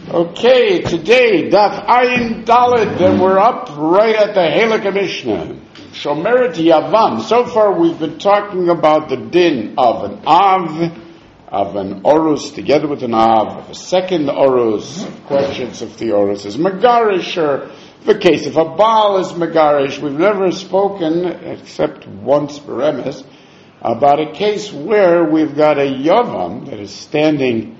Okay, today, Daf Ayin Daled, and we're up right at the Halakha Mishnah. Shomeret Yavam. So far we've been talking about the din of an Av, of an Orus together with an Av, of a second Orus, questions if the Orus is Megarish, or the case if a Baal is Megarish. We've never spoken, except once per emes, about a case where we've got a Yavam that is standing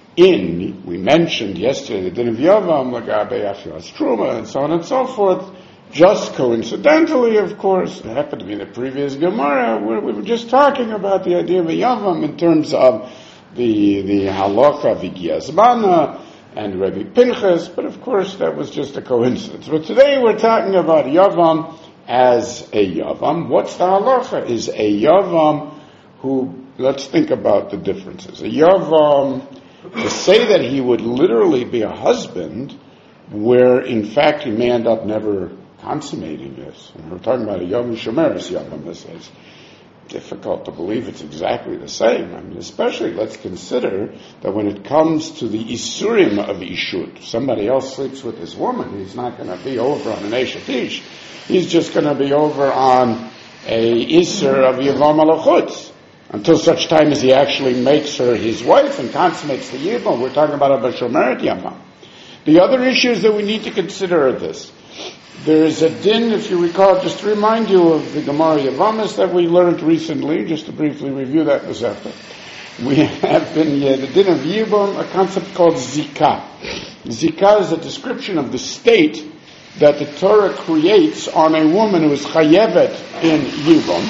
in, we mentioned yesterday the din of Yavam, Lagabe Afilas Truma, and so on and so forth. Just coincidentally, of course, it happened to be the previous Gemara, where we were just talking about the idea of a Yavam in terms of the halacha of Igiyazbana and Rabbi Pinchas, but of course that was just a coincidence. But today we're talking about Yavam as a Yavam. What's the halacha? Is a Yavam who, let's think about the differences. A Yavam, to say that he would literally be a husband, where in fact he may end up never consummating this. And we're talking about a Yavam Shomeres Yavam. This is difficult to believe it's exactly the same. I mean, especially let's consider that when it comes to the Isurim of Ishut, somebody else sleeps with this woman, he's not going to be over on an Eshetish. He's just going to be over on a Isur of Yavam Alachutz, until such time as he actually makes her his wife and consummates the Yibam. We're talking about a Bashomeret Yavam. The other issues that we need to consider are this. There is a din, if you recall, just to remind you of the Gemara Yavamis that we learned recently, just to briefly review that this after. We have been, the din of Yibam, a concept called Zikah. Zikah is a description of the state that the Torah creates on a woman who is chayevet in Yibam.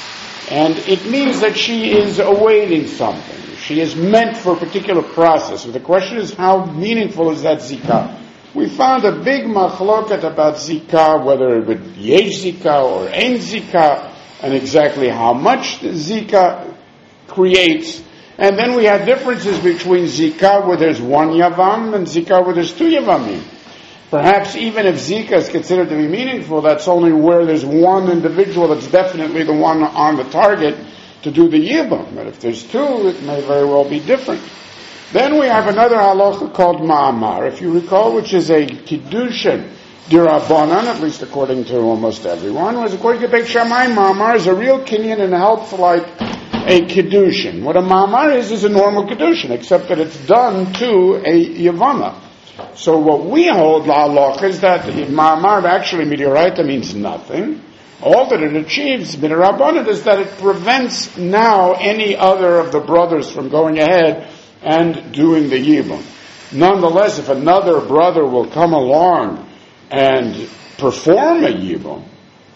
And it means that she is awaiting something. She is meant for a particular process. So the question is, how meaningful is that zikah? We found a big machloket about zikah, whether it would be yesh zikah or ein zikah, and exactly how much the zikah creates. And then we had differences between zikah where there's one yavam and zikah where there's two yavamim. Perhaps even if Zika is considered to be meaningful, that's only where there's one individual that's definitely the one on the target to do the Yibam. But if there's two, it may very well be different. Then we have another halacha called Ma'amar, if you recall, which is a Kiddushin Dirabanan, at least according to almost everyone. Whereas according to Beit Shammai, Ma'amar is a real Kinyan and helps like a Kiddushin. What a Ma'amar is a normal Kiddushin, except that it's done to a Yavama. So what we hold, la halacha, is that ma'amar actually midiraita means nothing. All that it achieves, midirabbanan, is that it prevents now any other of the brothers from going ahead and doing the yibum. Nonetheless, if another brother will come along and perform a yibum,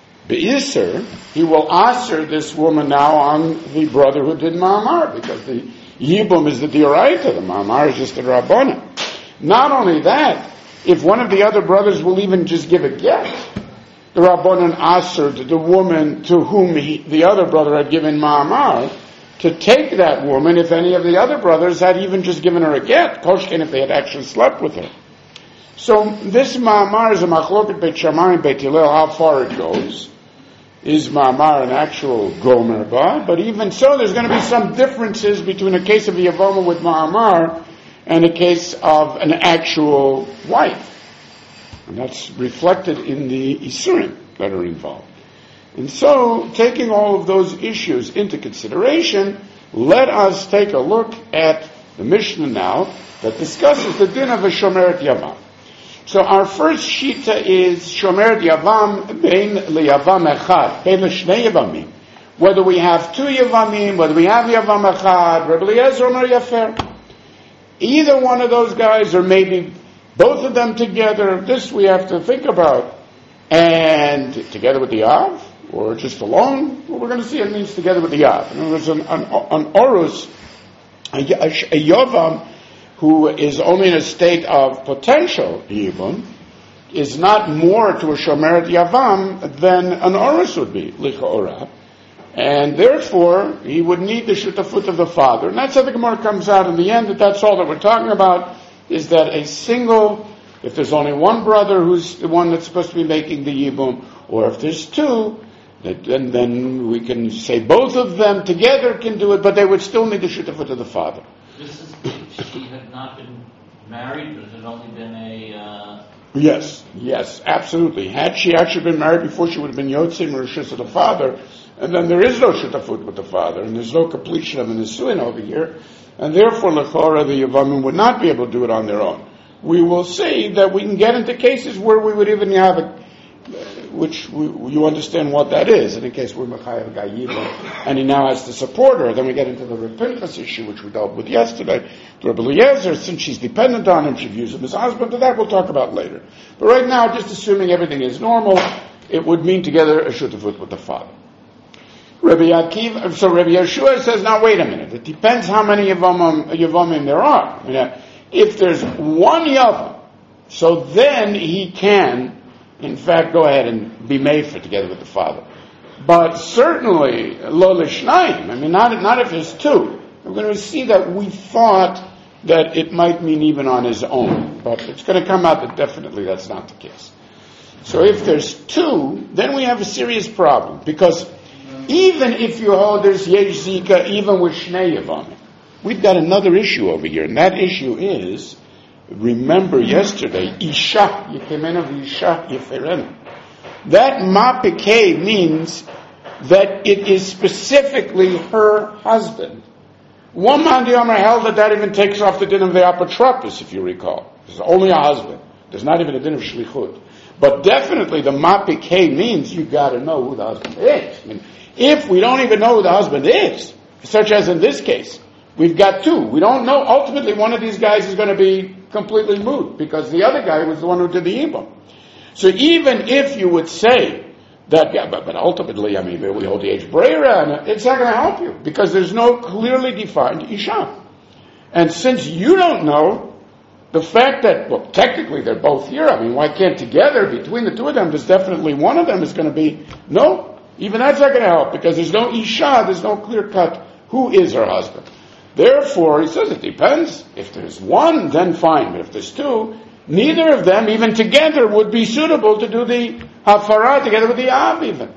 be'isr, he will asr this woman now on the brother who did ma'amar, because the yibum is the diraita, the ma'amar is just the rabbanan. Not only that, if one of the other brothers will even just give a get, the Rabbanan assered the woman to whom the other brother had given ma'amar, to take that woman if any of the other brothers had even just given her a get, koshken if they had actually slept with her. So this ma'amar is a machloket Beit Shammai and Beit Hillel, how far it goes. Is ma'amar an actual gomer ba? But even so, there's going to be some differences between a case of the Yavama with ma'amar and a case of an actual wife. And that's reflected in the Isurim that are involved. And so, taking all of those issues into consideration, let us take a look at the Mishnah now that discusses the din of a Shomeret Yavam. So our first shita is Shomeret Yavam bein liyavam echad, bein l'shnei Yavamim. Whether we have two Yavamim, whether we have Yavam echad, Rebbe Eliezer or Yafer. Either one of those guys, or maybe both of them together, this we have to think about. And together with the Av, or just alone, well, we're going to see it means together with the Av. In other words, an Orus, a Yavam, who is only in a state of potential Yibum, is not more to a Shomeret Yavam than an Orus would be, Licha'orah. And therefore, he would need the shutafut of the father. And that's how the Gemara comes out in the end, that that's all that we're talking about, is that a single, if there's only one brother who's the one that's supposed to be making the yibum, or if there's two, then we can say both of them together can do it, but they would still need the shutafut of the father. This is, she had not been married, or has it only been a... Yes, absolutely. Had she actually been married before, she would have been Yotzei Merishus of the father, and then there is no Shutafut with the father, and there's no completion of an Nisuin over here, and therefore, Lechora, the Yavamim would not be able to do it on their own. We will see that we can get into cases where we would even have you understand what that is. In a case where Mechayev Gayiva, and he now has to support her, then we get into the Reb Pinchas issue, which we dealt with yesterday. Reb Eliezer, since she's dependent on him, she views him as husband, but that we'll talk about later. But right now, just assuming everything is normal, it would mean together a shutafut with the father. Rabbi Yeshua says, now wait a minute, it depends how many Yavamim there are. If there's one Yavam, so then he can, in fact, go ahead and be made for together with the father. But certainly, lo lishnayim, not if there's two. We're going to see that we thought that it might mean even on his own, but it's going to come out that definitely that's not the case. So if there's two, then we have a serious problem, because even if you hold there's yesh zika, even with shnei yavamim, we've got another issue over here, and that issue is, remember yesterday, Isha, Yekemen Isha Yeferenu. That mapikeh means that it is specifically her husband. One man the Omer held that even takes off the din of the apotropos, if you recall. There's only a husband. There's not even a din of shlichut. But definitely the mapikeh means you got to know who the husband is. If we don't even know who the husband is, such as in this case, we've got two. We don't know. Ultimately, one of these guys is going to be completely moot because the other guy was the one who did the Yibam. So even if you would say that, but ultimately, we hold the age Breira, and it's not going to help you because there's no clearly defined Isha. And since you don't know, the fact that, well, technically they're both here, why can't together, between the two of them, there's definitely one of them is going to be, no, even that's not going to help because there's no Isha, there's no clear cut who is her husband. Therefore, he says it depends. If there's one, then fine. But if there's two, neither of them, even together, would be suitable to do the hafarah together with the Av even.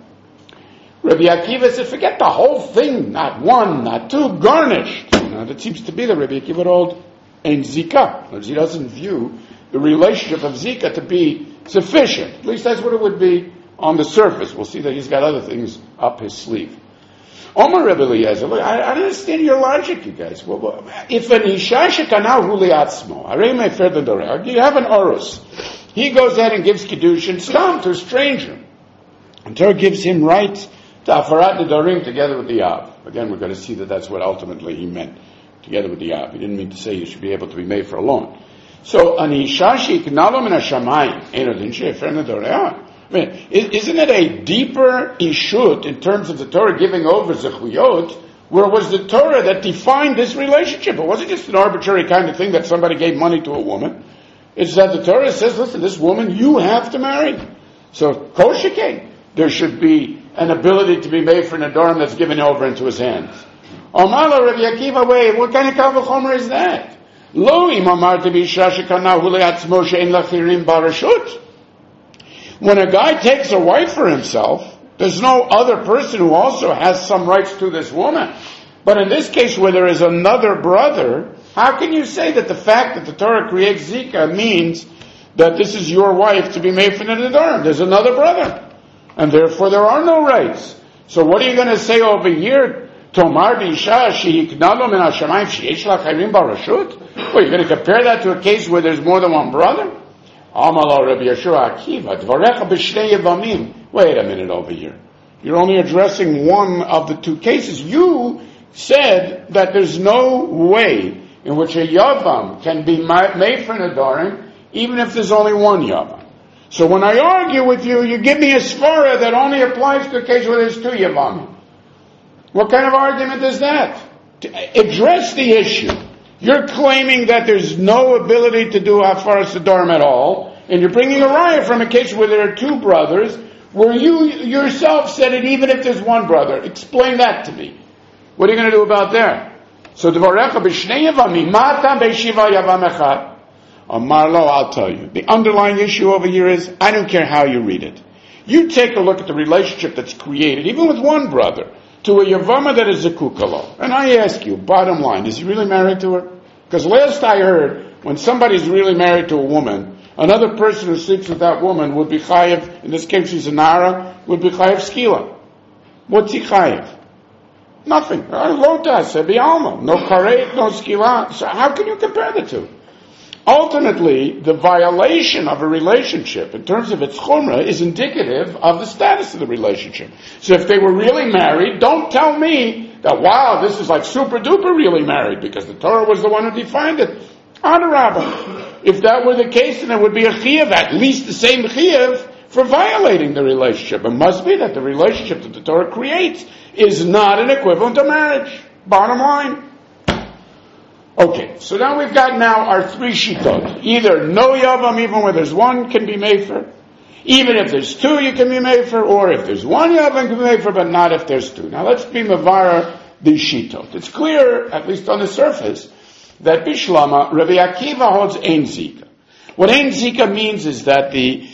Rabbi Akiva said, forget the whole thing. Not one, not two, garnished. Now, that seems to be the Rabbi Akiva old in Zika. He doesn't view the relationship of Zika to be sufficient. At least that's what it would be on the surface. We'll see that he's got other things up his sleeve. Omer Rebbe Eliezer, look, I don't understand your logic, you guys. Well, if an Isha shekanav hu liatzmo, harei mefer d'doreh, you have an orus. He goes ahead and gives Kiddushin stam to a stranger. And Torah gives him right to afarat nedarim together with the Av. Again, we're going to see that that's what ultimately he meant, together with the Av. He didn't mean to say you should be able to be made for alone. So, an Isha shekanav min hashamayim, eno din shefer nedoreh. Isn't it a deeper ishut in terms of the Torah giving over zechuyot, where it was the Torah that defined this relationship? It wasn't just an arbitrary kind of thing that somebody gave money to a woman. It's that the Torah says, listen, this woman you have to marry. So, koshike, there should be an ability to be made for Nadarim that's given over into his hands. Omala Rabbi Akiva, wait, what kind of kavachomer is that? Lo imamar tebi shashikana huleatzmo she'en lachirim barashut. When a guy takes a wife for himself, there's no other person who also has some rights to this woman. But in this case where there is another brother, how can you say that the fact that the Torah creates Zika means that this is your wife to be made for the Nedarim? There's another brother. And therefore there are no rights. So what are you going to say over here? Tomar b'isha shehiknalo min hashamayim sheyesh la chayrim barashut? Well, you're going to compare that to a case where there's more than one brother? Amalo Rabbi Yeshua Akiva, Dvarecha b'shnei yavamim. Wait a minute over here. You're only addressing one of the two cases. You said that there's no way in which a yavam can be made for Nadarim, even if there's only one yavam. So when I argue with you, you give me a svara that only applies to a case where there's two yavamim. What kind of argument is that? To address the issue. You're claiming that there's no ability to do Hafaras Nadarim at all, and you're bringing a riot from a case where there are two brothers, where you yourself said it even if there's one brother. Explain that to me. What are you going to do about that? So, Dvarecha b'shnei yavamim, ma'atam b'shiva yavam echad. Amar lo, I'll tell you. The underlying issue over here is, I don't care how you read it. You take a look at the relationship that's created, even with one brother, to a Yavama that is a Kukalo. And I ask you, bottom line, is he really married to her? Because last I heard, when somebody's really married to a woman, another person who sleeps with that woman would be chayiv, in this case she's a nara, would be chayiv skila. What's he chayiv? Nothing. Lotas, bialma. No karet, no skila. So how can you compare the two? Ultimately, the violation of a relationship, in terms of its chumrah, is indicative of the status of the relationship. So if they were really married, don't tell me that, wow, this is like super duper really married, because the Torah was the one who defined it. Adarabah. If that were the case, then there would be a chiyuv, at least the same chiyuv, for violating the relationship. It must be that the relationship that the Torah creates is not an equivalent to marriage. Bottom line. Okay, so now we've got our three shitot. Either no yavam, even where there's one, can be made for. Even if there's two, you can be made for. Or if there's one yavam, can be made for, but not if there's two. Now let's be mavara the shitot. It's clear, at least on the surface, that Bishlama, Rabbi Akiva holds ein zika. What ein zika means is that the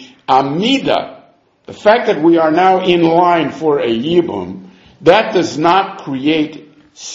amida, the fact that we are now in line for a yibum, that does not create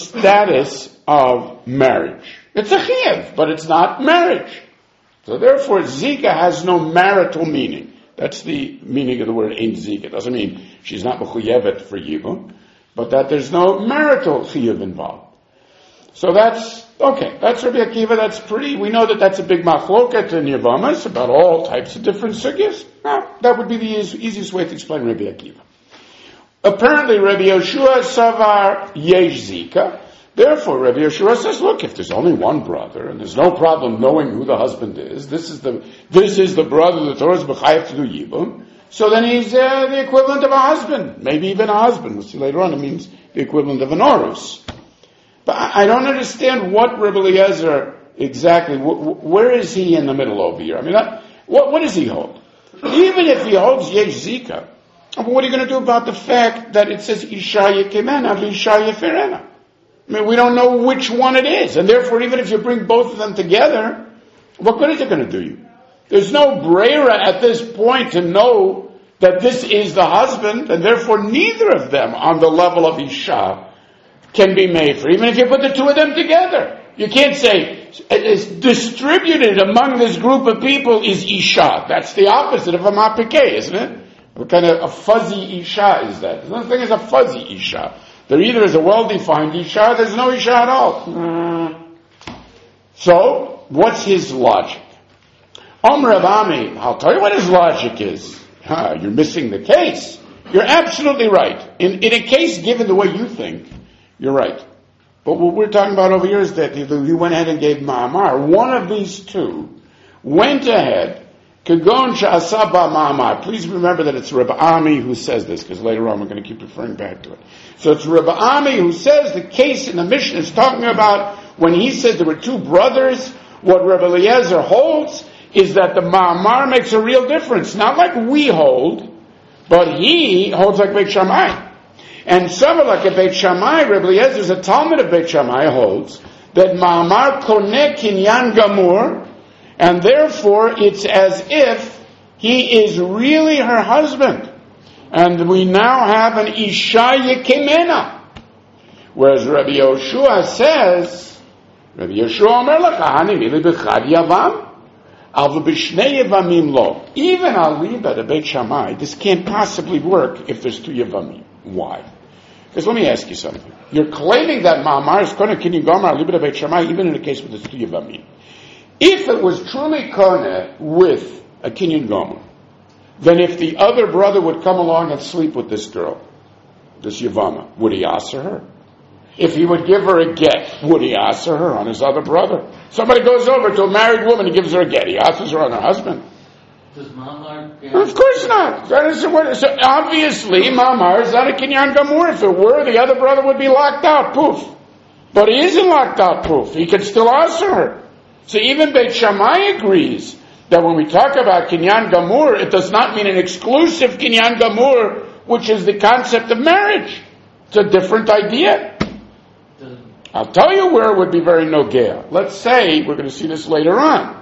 status of marriage. It's a chiyuv, but it's not marriage. So therefore, zika has no marital meaning. That's the meaning of the word ein zika. It doesn't mean she's not mechuyevet for yibum, but that there's no marital chiyuv involved. So that's, okay, that's Rabbi Akiva, we know that that's a big machloket in Yavamas about all types of different sugyas. Now, that would be the easiest way to explain Rabbi Akiva. Apparently, Rabbi Yoshua savar yesh zika. Therefore, Rabbi Yoshua says, look, if there's only one brother, and there's no problem knowing who the husband is, this is the brother the Torah is b'chayev to do yibum, so then he's the equivalent of a husband, maybe even a husband. We'll see later on, it means the equivalent of an orus. But I don't understand what Rebbe Eliezer exactly, where is he in the middle over here? I mean, what does he hold? Even if he holds yesh zika, what are you going to do about the fact that it says isha yekimena v'isha yeferena? I mean, we don't know which one it is, and therefore even if you bring both of them together, what good is it going to do you? There's no brera at this point to know that this is the husband, and therefore neither of them on the level of isha can be made for, even if you put the two of them together. You can't say, it's distributed among this group of people is Isha. That's the opposite of a mapikeh, isn't it? What kind of a fuzzy Isha is that? There's no thing as a fuzzy Isha. There either is a well-defined Isha, there's no Isha at all. So, what's his logic? Rav Ami, I'll tell you what his logic is. You're missing the case. You're absolutely right. In a case given the way you think, you're right. But what we're talking about over here is that he went ahead and gave Ma'amar. One of these two went ahead, Kagon Sha'asaba Ma'amar. Please remember that it's Rabbi Ami who says this, because later on we're going to keep referring back to it. So it's Rabbi Ami who says the case in the Mishnah is talking about when he said there were two brothers, what Rabbi Eliezer holds is that the Ma'amar makes a real difference. Not like we hold, but he holds like Beit Shammai. And Savalak at Beit Shammai, Rebbe Eliezer is a Talmud of Beit Shammai holds that Ma'amar koneh kinyan gamur, and therefore it's as if he is really her husband. And we now have an Isha Yekimena. Whereas Rabbi Yoshua says, Rabbi Yoshua Omer L'Kahani Mili B'chad Yavam, Alva B'shnei Yavamim Lo. Even Aliba to Beit Shammai, this can't possibly work if there's two Yavamim. Why? Because let me ask you something. You're claiming that Ma'amar is Koneh Kinyan Gomer Aliba to Beit Shammai, even in a case with the two Yavamim. If it was truly Koneh with a Kinyan Gomer, then if the other brother would come along and sleep with this girl, this Yavama, would he answer her? If he would give her a get, would he answer her on his other brother? Somebody goes over to a married woman and gives her a get. He answers her on her husband. Does Ma'amar... Of course not. So obviously, Ma'amar is not a Kinyan Gamur. If it were, the other brother would be locked out. Poof. But he isn't locked out. Poof. He can still answer her. So even Beit Shammai agrees that when we talk about Kinyan Gamur, it does not mean an exclusive Kinyan Gamur, which is the concept of marriage. It's a different idea. I'll tell you where it would be very nogea. Let's say, we're going to see this later on.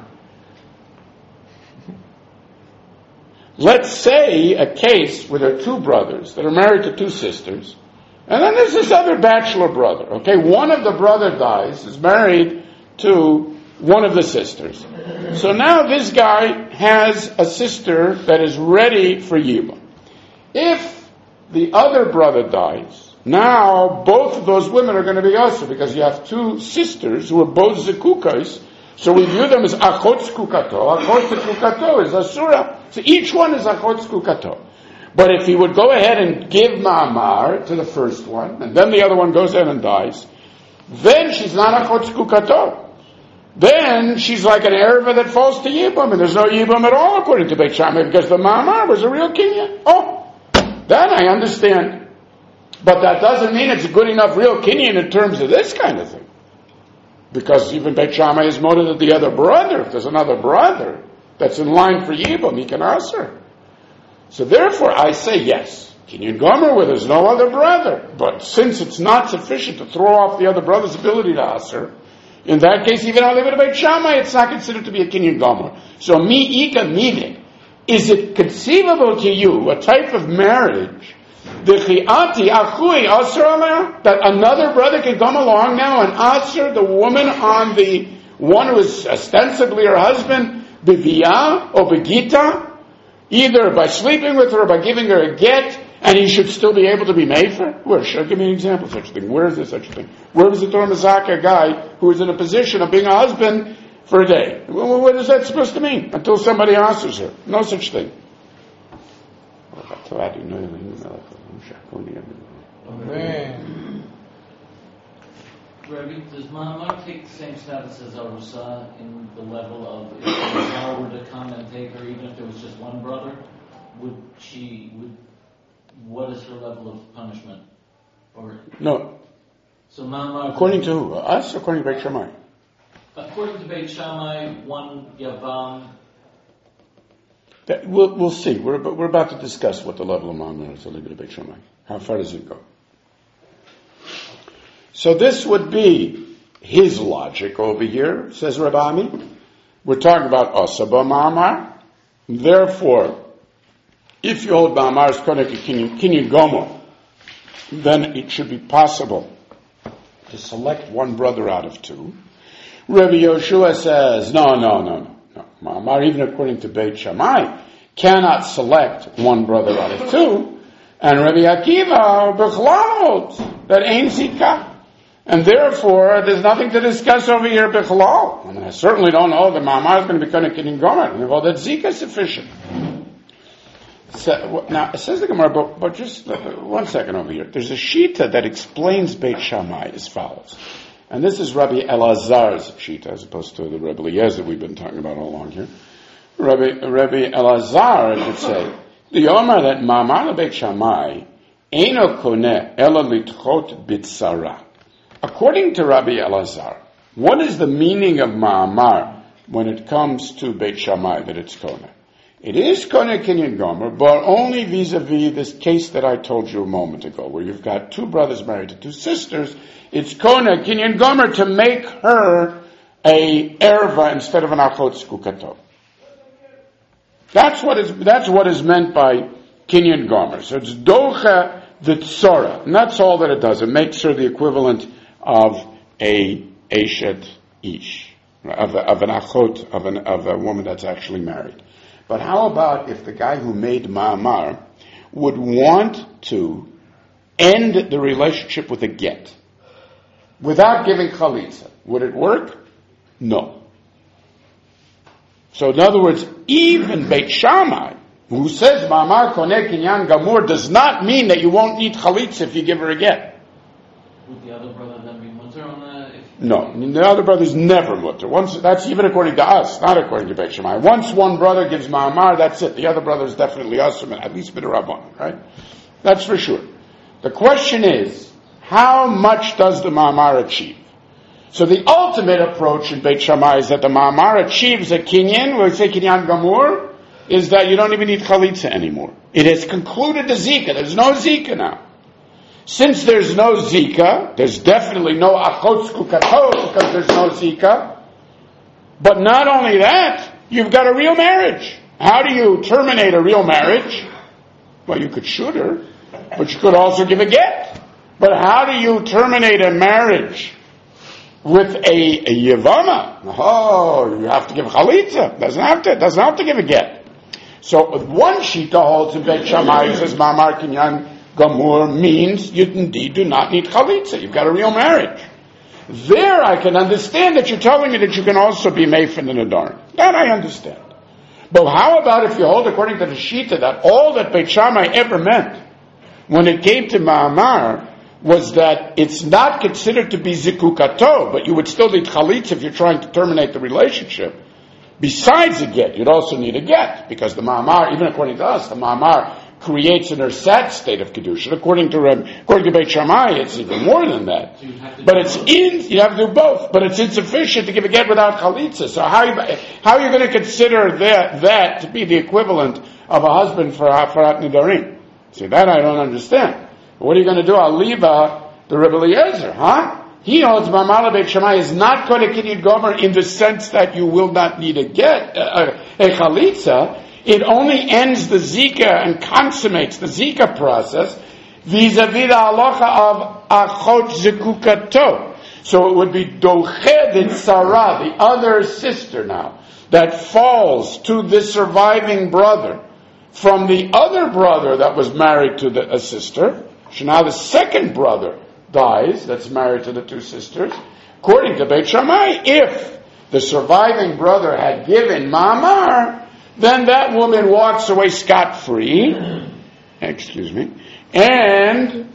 Let's say a case where there are two brothers that are married to two sisters, and then there's this other bachelor brother. Okay, one of the brother dies, is married to one of the sisters. So now this guy has a sister that is ready for Yibum. If the other brother dies, now both of those women are going to be Asur, because you have two sisters who are both Zekukas, so we view them as Achot Zekukato. Achot Zekukato is Asura. So each one is Achot Zekukato. But if he would go ahead and give Ma'amar to the first one, and then the other one goes in and dies, then she's not Achot Zekukato. Then she's like an Erva that falls to Yibum, and there's no Yibum at all according to Beit Shammai, because the Ma'amar was a real Kinyan. Oh, then I understand. But that doesn't mean it's a good enough real Kinyan in terms of this kind of thing. Because even Beit Shammai is motive that the other brother, if there's another brother that's in line for Yibum, he can answer. So therefore I say yes, Kinyan Gomer where there's no other brother. But since it's not sufficient to throw off the other brother's ability to answer, in that case, even on the Beit Shammai, it's not considered to be a Kinyan Gomer. So mi-ika meaning, is it conceivable to you, a type of marriage, that another brother can come along now and answer the woman on the one who is ostensibly her husband, biviyah or begita, either by sleeping with her or by giving her a get, and he should still be able to be made for? Where? Give me an example of such a thing. Where is there such a thing? Where was the Torah Mazaka guy who is in a position of being a husband for a day? What is that supposed to mean? Until somebody answers her. No such thing. Amen. Rabbi, does Ma'amar take the same status as Arusa in the level of if Ma'amar were to come and take her, even if there was just one brother, what is her level of punishment? Or no. So Ma'amar, according to who? Us or according to Beit Shammai? According to Beit Shammai, one Yavam. We'll see. We're about to discuss what the level of Ma'amar is. I'll leave it to Beit Shammai. How far does it go? So this would be his logic over here, says Rabbi Ami. We're talking about Asaba Ma'amar. Therefore, if you hold Ma'amar's Konek Kinyan Gomer, then it should be possible to select one brother out of two. Rabbi Yoshua says, no. Ma'amar, even according to Beit Shammai, cannot select one brother out of two. And Rabbi Akiva, Bechlal, that ain't Zika. And therefore, there's nothing to discuss over here, Bechlal. I certainly don't know that Ma'amar is going to be Konek Kinyan Gomer. Well, that Zika is sufficient. So, now, it says the Gemara, but just 1 second over here. There's a Shita that explains Beit Shammai as follows. And this is Rabbi Elazar's Shita, as opposed to the Rabbi Eliezer we've been talking about all along here. Rabbi Elazar, I should say, the Omar that Ma'amar Beit Shammai, Eino Koneh Ela Litchot Bitsara. According to Rabbi Elazar, what is the meaning of Ma'amar when it comes to Beit Shammai, that it's Koneh? It is Koneh Kinyan Gomer, but only vis-a-vis this case that I told you a moment ago, where you've got two brothers married to two sisters. It's Koneh Kinyan Gomer to make her a erva instead of an achot zekukato. That's what is meant by Kinyan Gomer. So it's docha the tzora, and that's all that it does. It makes her the equivalent of a eshet ish, of an achot, of a woman that's actually married. But how about if the guy who made Ma'amar would want to end the relationship with a get without giving chalitza? Would it work? No. So in other words, even Beit Shammai, who says Ma'amar Koneh Kinyan Gamur, does not mean that you won't need chalitza if you give her a get. Would the other brother then be mutter on that? No, the other brother's never mutter. That's even according to us, not according to Beit Shammai. Once one brother gives Ma'amar, that's it. The other brother is definitely asur, at least b'derabbanan, right? That's for sure. The question is, how much does the Ma'amar achieve? So the ultimate approach in Beit Shammai is that the Ma'amar achieves a kinyan, we say kinyan gamur, is that you don't even need chalitza anymore. It has concluded the zika. There's no zika now. Since there's no zika, there's definitely no achot zekukato because there's no zika. But not only that, you've got a real marriage. How do you terminate a real marriage? Well, you could shoot her, but you could also give a get. But how do you terminate a marriage with a Yevama, oh, you have to give chalitza. Doesn't have to give a get. So one shita holds in Beit Shammai says Ma'amar Kinyan Gamur means you indeed do not need chalitza. You've got a real marriage. There I can understand that you're telling me that you can also be meifin in a darn. That I understand. But how about if you hold according to the shita that all that Beit Shammai ever meant when it came to Ma'amar was that it's not considered to be zikukato, but you would still need chalitza if you're trying to terminate the relationship. Besides a get, you'd also need a get, because the Ma'amar, even according to us, the Ma'amar creates an ersat state of kedusha. According to Beit Shammai, it's even more than that. So you have to do both, but it's insufficient to give a get without chalitza. So how are you going to consider that to be the equivalent of a husband for Hafarat Nidarim? See, that I don't understand. What are you going to do? Aliva, the Rebbe Eliezer, huh? He holds Ma'amar Beit Shammai is not going to Kinyan Gomer in the sense that you will not need a get, a chalitza. It only ends the zika and consummates the zika process vis-a-vis the halacha of achot zekukato. So it would be doched Sarah, the other sister now, that falls to the surviving brother from the other brother that was married to a sister. So now the second brother dies, that's married to the two sisters. According to Beit Shammai, if the surviving brother had given Ma'amar, then that woman walks away scot-free, and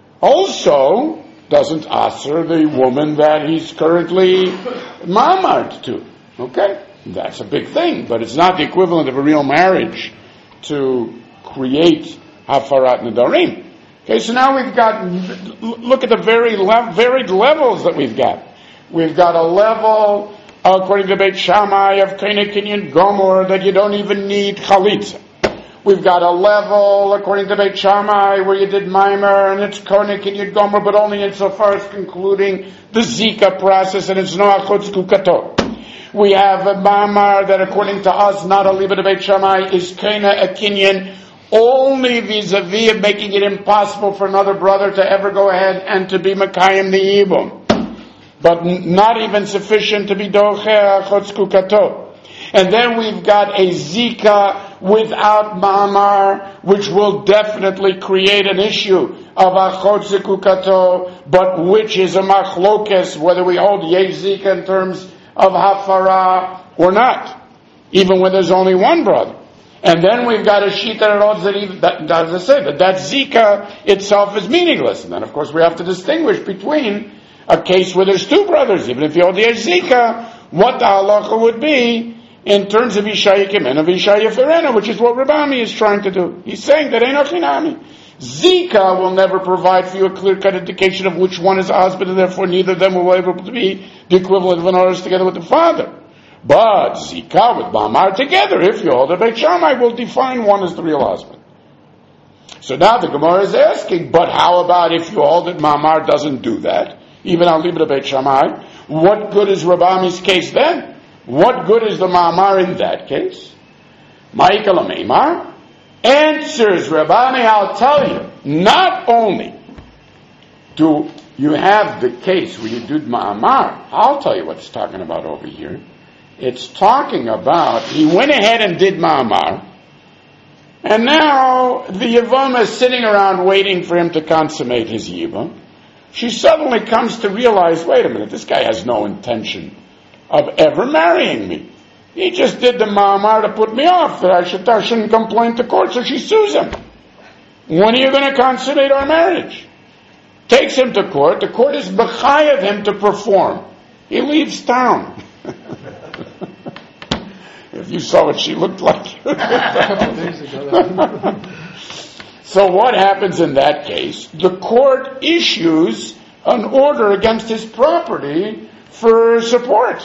also doesn't answer the woman that he's currently Ma'amar to. Okay? That's a big thing, but it's not the equivalent of a real marriage to create Hafarat Nidarim. Okay, so now we've got, look at the varied levels that we've got. We've got a level, according to Beit Shammai, of Kinyan Gomer, that you don't even need chalitza. We've got a level, according to Beit Shammai, where you did Maimer, and it's Kinyan Gomer, but only insofar as concluding the Zika process, and it's no achot zekukato. We have a Ma'amar that, according to us, not a liba to Beit Shammai, is Kena a Kinyan, only vis-a-vis of making it impossible for another brother to ever go ahead and to be Makayim the Yibum. But not even sufficient to be Docheh Achot Zekukato. And then we've got a Zika without Ma'amar, which will definitely create an issue of Achot Zekukato, but which is a machlokes, whether we hold Yeh Zika in terms of Hafara or not, even when there's only one brother. And then we've got a shita that holds that, as I say, that zika itself is meaningless. And then, of course, we have to distinguish between a case where there's two brothers. Even if you hold the zika, what the halacha would be in terms of Ishaya Kimen of Ishaya Ferena, which is what Rabami is trying to do. He's saying that ain't Achinami. Zika will never provide for you a clear-cut indication of which one is a husband, and therefore neither of them will be able to be the equivalent of an oros together with the father. But Zika with Ma'amar together, if you hold a Beit Shammai, will define one as the real husband. So now the Gemara is asking, but how about if you hold that Ma'amar doesn't do that? Even al libra Beit Shammai, what good is Rabami's case then? What good is the Ma'amar in that case? Ma'ikal Meimar answers Rabami, I'll tell you, not only do you have the case where you did Ma'amar, I'll tell you what it's talking about over here. It's talking about, he went ahead and did Ma'amar, and now the Yevama is sitting around waiting for him to consummate his Yivam. She suddenly comes to realize, wait a minute, this guy has no intention of ever marrying me. He just did the Ma'amar to put me off, that I shouldn't complain to court, so she sues him. When are you going to consummate our marriage? Takes him to court, the court is b'chayav him to perform. He leaves town. If you saw what she looked like. So what happens in that case? The court issues an order against his property for support.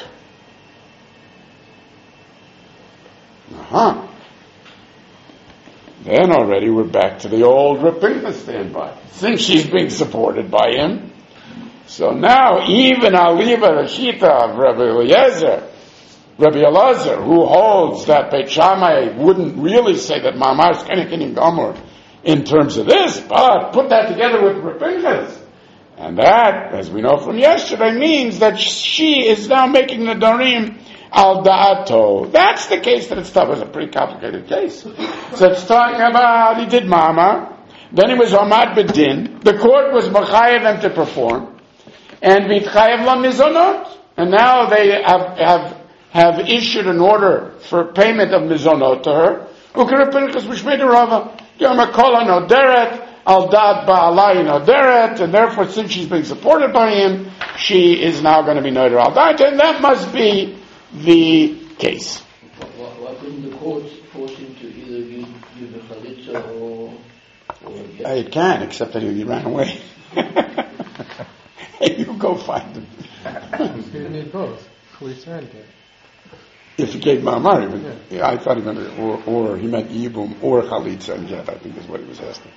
Then already we're back to the old Rapinka standby. Thinks she's being supported by him. So now even Aliva, the Shita of Rabbi Elazar, who holds that Beit Shammai wouldn't really say that Ma'amar is Kinyan Gomer in terms of this, but put that together with Rapinka's And that, as we know from yesterday, means that she is now making the Dorim al da'ato. That's the case that it's tough. It's a pretty complicated case. So it's talking about he did ma'amar, then he was Amad B'din, the court was Mechayev them to perform, and V'itchayev la mizonot. And now they have issued an order for payment of mizonot to her. Ukra Pinchas Mishmei Rava, Yom HaKol HaNoderet, Al Dad Ba'alai Noderet, and therefore since she's being supported by him, she is now going to be Noder Al Dad, and that must be the case. Why couldn't the court force him to either give a chalitza or It can, except that he ran away. Hey, you go find him. He didn't need both. Chalitza and get. If he gave Ma'amar, yeah, I thought he meant or he meant Yibum or Chalitza and Get, I think is what he was asking.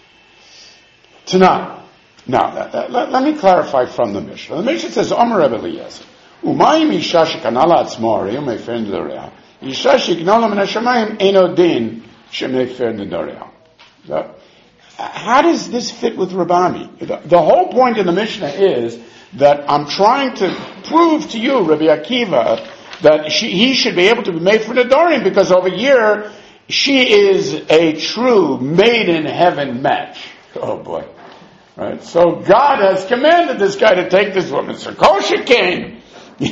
Tonight, now, let me clarify from the Mishnah. The Mishnah says, Omer Rebbe Eliezer, Umayim Isha shekanala atzmori, umefer nedorea, Isha sheknala min hashamayim, eno din, shemefer nedorea. How does this fit with Rabami? The whole point in the Mishnah is that I'm trying to prove to you, Rabbi Akiva, that he should be able to be made for nedorim, because over here, she is a true made-in-heaven match. Oh boy. Right? So God has commanded this guy to take this woman. So Kosher Cain.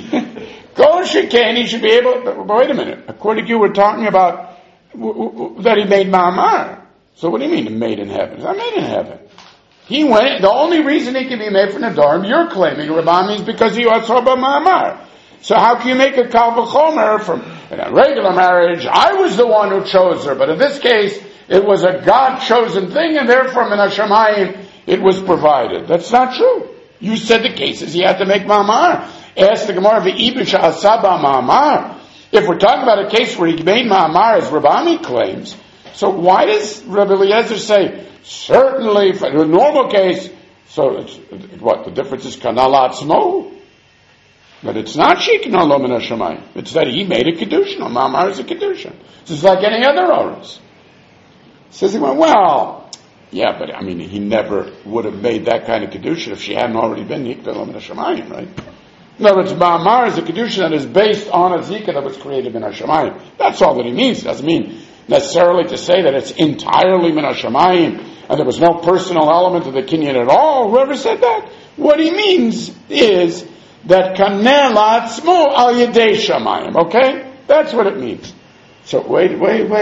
Kosher Cain, he should be able, but wait a minute. According to you, we're talking about that he made Ma'amar. So what do you mean made in heaven? He's not made in heaven. He went, the only reason he can be made for Nedarim, you're claiming, Rabami, is because he was Ma'amar. So how can you make a Kal V'chomer from a regular marriage? I was the one who chose her, but in this case, it was a God-chosen thing, and therefore, Min HaShamayim, it was provided. That's not true. You said the cases he had to make Ma'amar. Ask the Gemara, V'ibisha Asaba Ma'amar. If we're talking about a case where he made Ma'amar, as Rabami claims, so why does Rabbi Eliezer say, certainly, for a normal case, so it's, what, the difference is Kanal Atzmo? But it's not Shekna Lo Min HaShamayim. It's that he made a Kedushin. Ma'amar is a Kedushin. It's just like any other Oros. Says he went, well, yeah, but I mean, he never would have made that kind of Kedushin if she hadn't already been Yikta Lo Min HaShamayim, right? In other words, Ma'amar is a Kedushin that is based on a Zika that was created in HaShamayim. That's all that he means. It doesn't mean necessarily to say that it's entirely Min HaShamayim and there was no personal element of the Kinyan at all. Whoever said that, what he means is that Kaneh La'atzmo Al Yedei Shamayim, okay? That's what it means. So wait.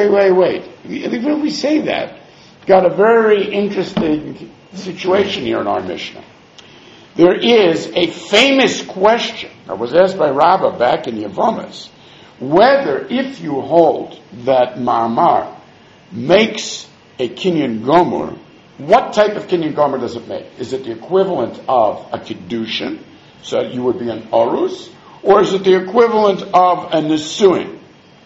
When we say that, got a very interesting situation here in our Mishnah. There is a famous question that was asked by Rabbah back in Yavamas, whether if you hold that Ma'amar makes a Kinyan Gomer, what type of Kinyan Gomer does it make? Is it the equivalent of a Kedushin, so you would be an Orus, or is it the equivalent of a Nesuin?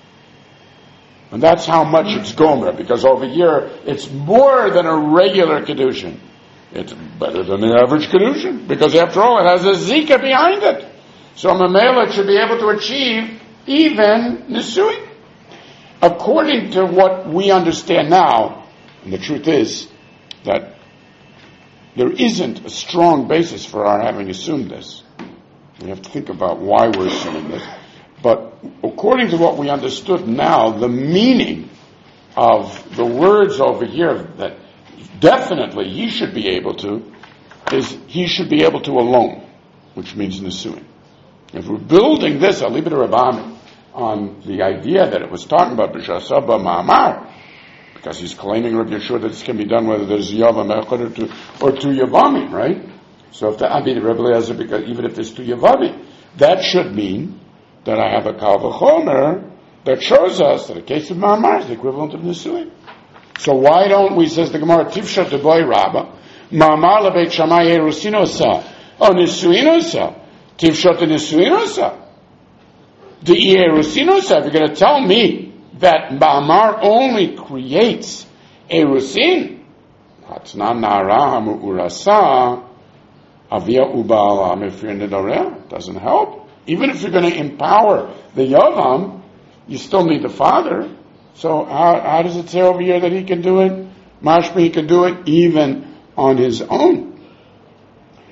And that's how much it's Gomer, because over here it's more than a regular Kedushin. It's better than the average Kedushin, because after all it has a Zika behind it. So Mamela should be able to achieve even Nesuin. According to what we understand now, and the truth is that there isn't a strong basis for our having assumed this. We have to think about why we're assuming this. But according to what we understood now, the meaning of the words over here that definitely he should be able to is he should be able to alone, which means Nesuin. If we're building this, I'll leave it to Rabami, on the idea that it was talking about B'shasaba Ma'amar, because he's claiming Rabbi Yeshua that this can be done whether there's Yavam Echad or two Yavamim, right? So if that, I mean, Rabbi Eliezer, because even if there's two Yavamim, that should mean that I have a Kal V'chomer that shows us that a case of Ma'amar is the equivalent of Nesuin. So why don't we, says the Gemara, Tifsha Teboy Rabba, Ma'amar Lebeit Shammai Yerusinosa, O Nesuinosa, Tifsha Nesuinosa. The Yerusinosa, if you're going to tell me that Ma'amar only creates Erusin, Hatna Nara Hamu Urasa, Avia Ubala Mefir Nedoreh, doesn't help. Even if you're going to empower the Yavam, you still need the father. So how does it say over here that he can do it? Mashma, he can do it even on his own.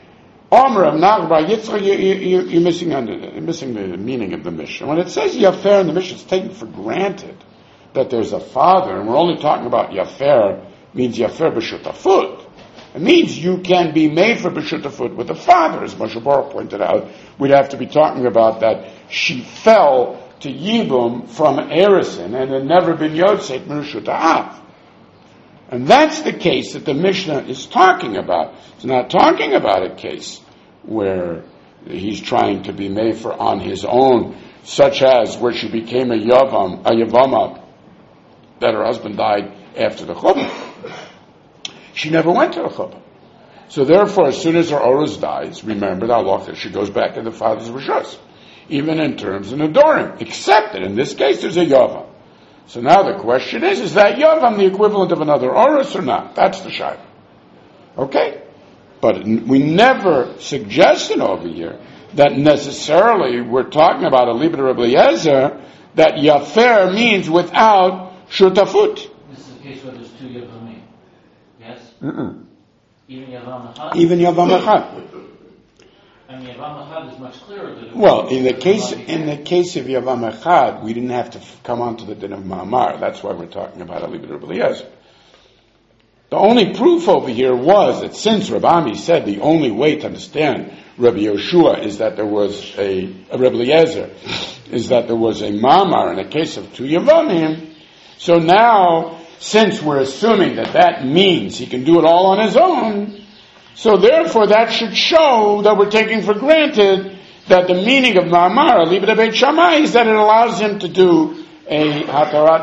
Omer of Nachbar Yitzchak, you're missing the meaning of the Mishnah. When it says Yafer in the Mishnah, it's taken for granted that there's a father, and we're only talking about Yafer, means Yafer b'shutafut. It means you can be made for b'shutafut with a father, as Moshe Baruch pointed out. We'd have to be talking about that she fell to Yibum from Erison and had never been Yotzeit Mershuta'av. And that's the case that the Mishnah is talking about. It's not talking about a case where he's trying to be made for on his own, such as where she became a Yavama, that her husband died after the Chupah. She never went to the Chupah. So therefore, as soon as her Orus dies, remember the halacha, she goes back to the father's rishus, even in terms of Nedorim, except that in this case there's a Yavam. So now the question is that Yavam the equivalent of another Orus or not? That's the shayla. Okay? But we never suggested over here that necessarily we're talking about a Libra Rebbe Eliezer, that Yafer means without Shutafut. This is a case where there's two Yavamim. Yes? Even Yavam Echad? Even Yavam Echad. And Yavam Echad is much clearer than Well, in the case of Yavam Echad, we didn't have to come on to the din of Ma'amar. That's why we're talking about a Libra Rebbe Eliezer. The only proof over here was that since Rabbi Ami said the only way to understand Rabbi Yoshua is that there was a Rebbe Eliezer, is that there was a Ma'amar in a case of two Yavamim. So now, since we're assuming that means he can do it all on his own, so therefore that should show that we're taking for granted that the meaning of Ma'amar, Libra Beit Shammai, is that it allows him to do a Hafarat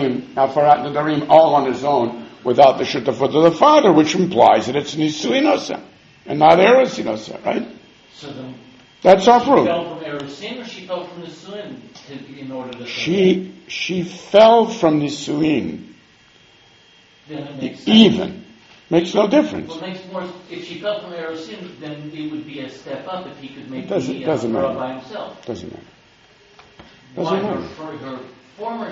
Nedarim all on his own, without the shutafut of the father, which implies that it's nisuin osa and not erusin osa, right? So then, that's our proof. She fell from erusin, or she fell from nisuin in order to. She fell from nisuin. Then it makes sense. Even makes no difference. Well, it makes more. If she fell from erusin, then it would be a step up if he could make it doesn't matter by himself. Doesn't matter. Why her former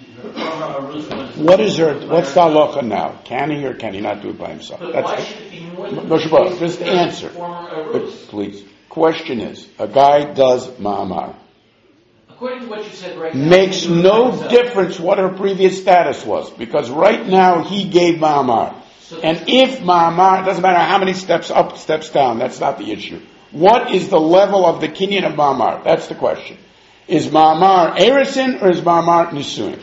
Aruz was... What's the halacha now? Can he or can he not do it by himself? But that's why should it be more than... Just answer. But please. Question is, a guy does Ma'amar. According to what you said right now... Makes no difference what her previous status was, because right now he gave Ma'amar. And if Ma'amar, it doesn't matter how many steps up, steps down, that's not the issue. What is the level of the kinyan of Ma'amar? That's the question. Is Ma'amar Erison or is Ma'amar Nisuin?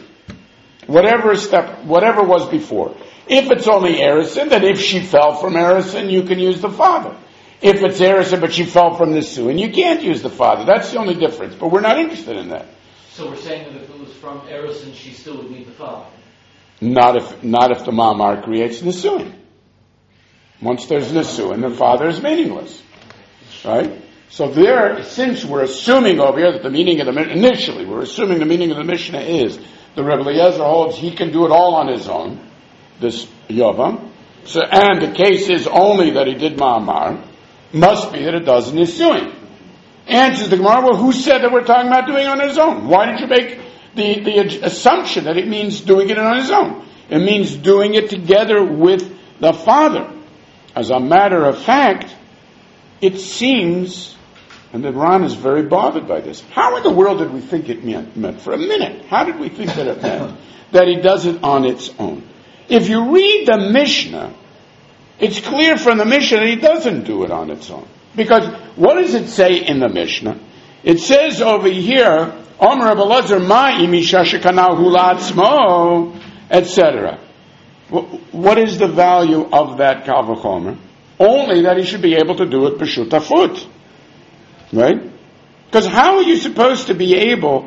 Whatever was before. If it's only Erison, then if she fell from Erison, you can use the father. If it's Erison but she fell from Nisuin, you can't use the father. That's the only difference. But we're not interested in that. So we're saying that if it was from Erison, she still would need the father. Not if the Ma'amar creates Nisuin. Once there's Nisuin, the father is meaningless. Right? So there, since we're assuming over here that the meaning of the Mishnah, initially we're assuming the meaning of the Mishnah is the Rebbe Eliezer holds he can do it all on his own, this Yavam. So, and the case is only that he did Ma'amar, must be that it does Nisuin. Answers the Gemara, well, who said that we're talking about doing it on his own? Why did you make the assumption that it means doing it on his own? It means doing it together with the father. As a matter of fact, it seems, and the Ran is very bothered by this. How in the world did we think it meant? For a minute, how did we think that it meant that he does it on its own? If you read the Mishnah, it's clear from the Mishnah that he doesn't do it on its own. Because what does it say in the Mishnah? It says over here, Omer Rebbe Eliezer ma'i misha shekanahu la'atzmo, etc. What is the value of that kal v'chomer? Only that he should be able to do it b'shutafut. Right? Because how are you supposed to be able,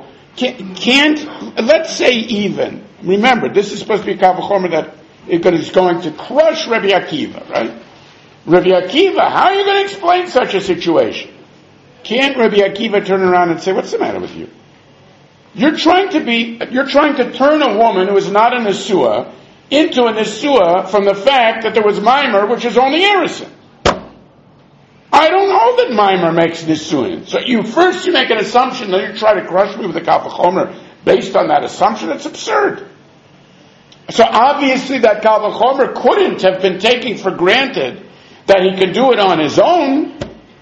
let's say even, remember, this is supposed to be a kal v'chomer that is going to crush Rabbi Akiva, right? Rabbi Akiva, how are you going to explain such a situation? Can't Rabbi Akiva turn around and say, what's the matter with you? You're trying to turn a woman who is not a Nesua into a Nesua from the fact that there was Maimer, which is only Erison. I don't know that Maimer makes Nesuin. So you make an assumption, then you try to crush me with a kal v'chomer based on that assumption. It's absurd. So obviously that kal v'chomer couldn't have been taking for granted that he could do it on his own.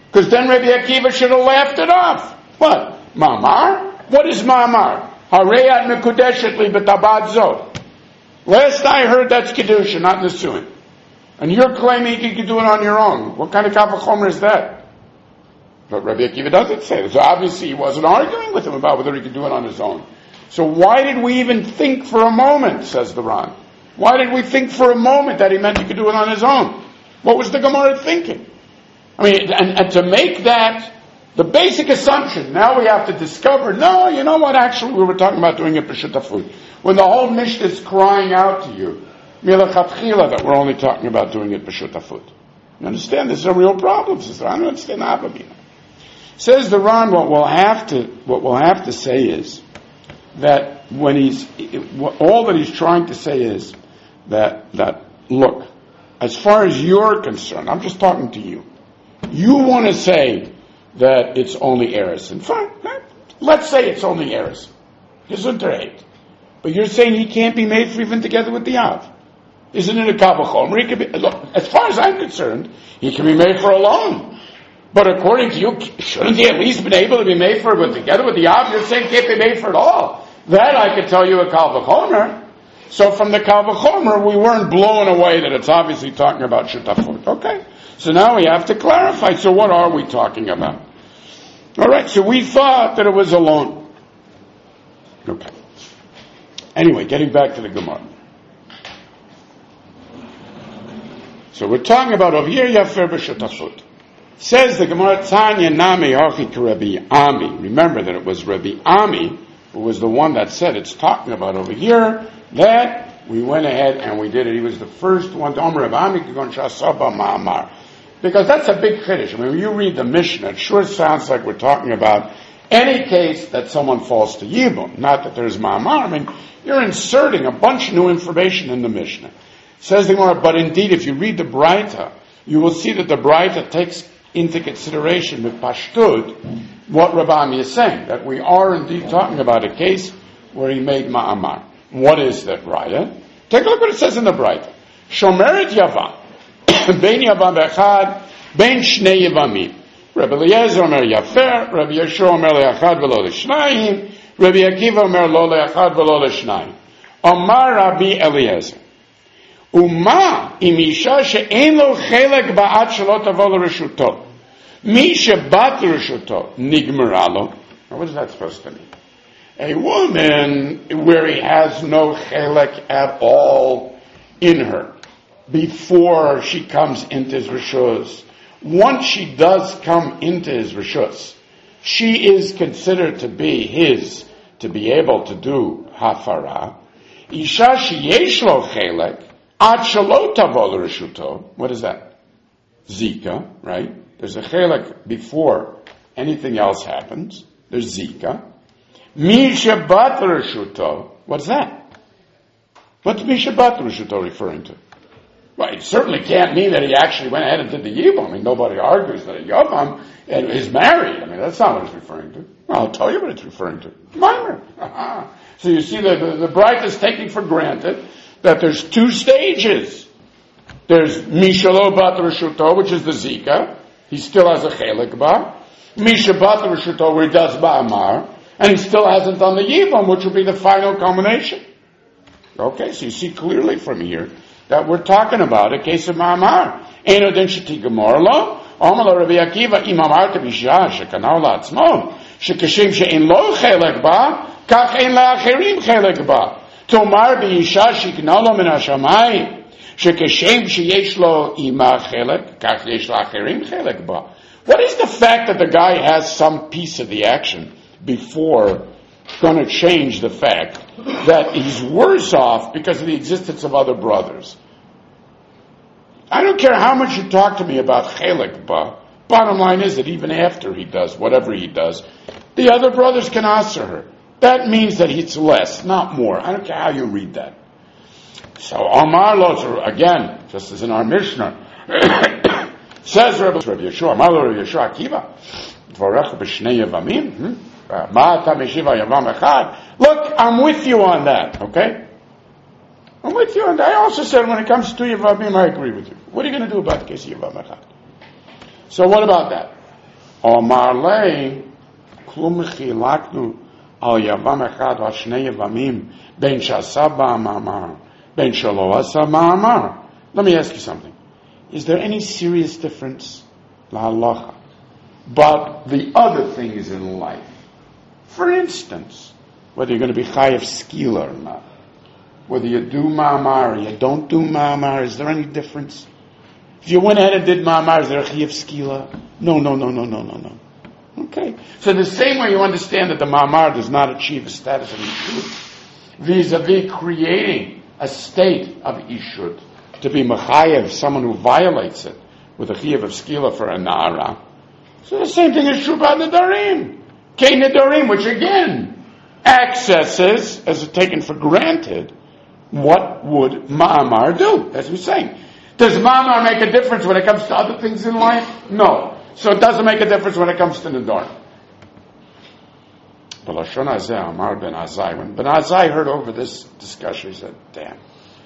Because then Rabbi Akiva should have laughed it off. What? Ma'amar? What is Ma'amar? Hareyat mekudeshet li b'tabad zot. Last I heard that's Kedusha, not Nesuin. And you're claiming you can do it on your own. What kind of Kavachomer is that? But Rabbi Akiva doesn't say it. So obviously he wasn't arguing with him about whether he could do it on his own. So why did we even think for a moment, says the Ran? Why did we think for a moment that he meant he could do it on his own? What was the Gemara thinking? I mean, and to make that the basic assumption, now we have to discover, no, you know what, actually we were talking about doing it b'shutafut. When the whole Mishnah is crying out to you, milachatchila, that we're only talking about doing it b'shutafut. You understand? This is a real problem, sister. I don't understand Abamina. Says the Ran, what we'll have to say is that all that he's trying to say is that look, as far as you're concerned, I'm just talking to you. You want to say that it's only Eris. And fine, let's say it's only Eris. Gesundheit. But you're saying he can't be made for even together with the Av. Isn't it a Kavachomer? Look, as far as I'm concerned, he can be made for alone. But according to you, shouldn't he at least been able to be made for together with the Av? You're saying can't be made for at all. That I could tell you a Kavachomer. So from the Kavachomer, we weren't blown away that it's obviously talking about Shutafut. Okay. So now we have to clarify. So what are we talking about? All right. So we thought that it was alone. Okay. Anyway, getting back to the Gemara. So we're talking about over here Yafer b'Shutafut. Says the Gemara, Tanya Nami Hachi Rabbi Ami. Remember that it was Rabbi Ami who was the one that said it's talking about over here that we went ahead and we did it. He was the first one to Omer Rabbi Ami Kigon Shasaba Ma'amar. Because that's a big chiddush. I mean, when you read the Mishnah, it sure sounds like we're talking about any case that someone falls to Yibum, not that there's Ma'amar. I mean, you're inserting a bunch of new information in the Mishnah. Says the Gemara, but indeed, if you read the Braita, you will see that the Braita takes into consideration with Pashtut what Rabbi Ami is saying, that we are indeed talking about a case where he made Ma'amar. What is that Braita? Take a look what it says in the Braita. Shomeret Yavam. Ben Yavam Bechad, Ben Shnei Yavamim. Rabbi Eliezer Omer Yafer, Rabbi Yeshua Omer Le'achad V'lo Le'shnayim, Rabbi Akiva Omer Lo Le'achad V'lo Le'shnayim. Omar Rabbi Eliezer. Uma im isha she'en lo chelek ba'at shelo tavo l'reshuto. Mi shebat l'reshuto nigmara lo. Now what is that supposed to mean? A woman where he has no chelek at all in her before she comes into his rishus. Once she does come into his rishus, she is considered to be his, to be able to do hafara. Isha sheyesh lo chelek ad shelo tavo l'reshuto. What is that? Zika, right? There's a chelek before anything else happens. There's zika. Mi shebat l'reshuto. What's that? What's mi shebat l'reshuto referring to? Well, it certainly can't mean that he actually went ahead and did the Yibam. I mean, nobody argues that a Yavam is married. I mean, that's not what it's referring to. Well, I'll tell you what it's referring to. Minor. So you see the Braita is taking for granted that there's two stages. There's Mishalo Bat Rishuto, which is the Zika. He still has a Chelik Ba. Misha Bat Rishuto, where he does Ba'amar. And he still hasn't done the Yibam, which will be the final culmination. Okay, so you see clearly from here that we're talking about a case of Ma'amar. Eno den sheti gemor lo, Omar Rabbi Akiva, Im amarta b'shah shekanau la'atzmo, shekashem she'en lo chelek ba, kach en la'acherim chelek ba. Tomar b'yisha shekanau lo min hashamayim, shekashem sheyesh lo ima chelek, kach yesh la'acherim chelek ba. What is the fact that the guy has some piece of the action before going to change the fact that he's worse off because of the existence of other brothers? I don't care how much you talk to me about Chelek Ba. Bottom line is that even after he does whatever he does, the other brothers can answer her. That means that he's less, not more. I don't care how you read that. So Amar Lo, again, just as in our Mishnah, says Rabbi Yeshua, Amar Lo Rabbi Yeshua Akiva, Dvorech b'shnei Yavamim, Look, I'm with you on that, okay? I'm with you on that. I also said when it comes to Yavamim, I agree with you. What are you going to do about the case of Yavam Echad? So what about that? Omar lei, klum chilaknu al yavam echad al shnei yavamim ben shasa ba'amar ben shelo asa ba'amar. Let me ask you something. Is there any serious difference, la halacha, but the other things in life? For instance, whether you're going to be chayav skila or not, whether you do ma'amar or you don't do ma'amar, is there any difference? If you went ahead and did ma'amar, is there a chayav skila? No. Okay. So the same way you understand that the ma'amar does not achieve a status of ishut, vis-a-vis creating a state of ishut, to be mechayev, someone who violates it, with a chayav of skila for a na'ara. So the same thing is true about nedarim. Kei nedarim, which again, accesses, as taken for granted, what would ma'amar do? As we're saying. Does ma'amar make a difference when it comes to other things in life? No. So it doesn't make a difference when it comes to nedarim. When Ben Azai heard over this discussion, he said, damn.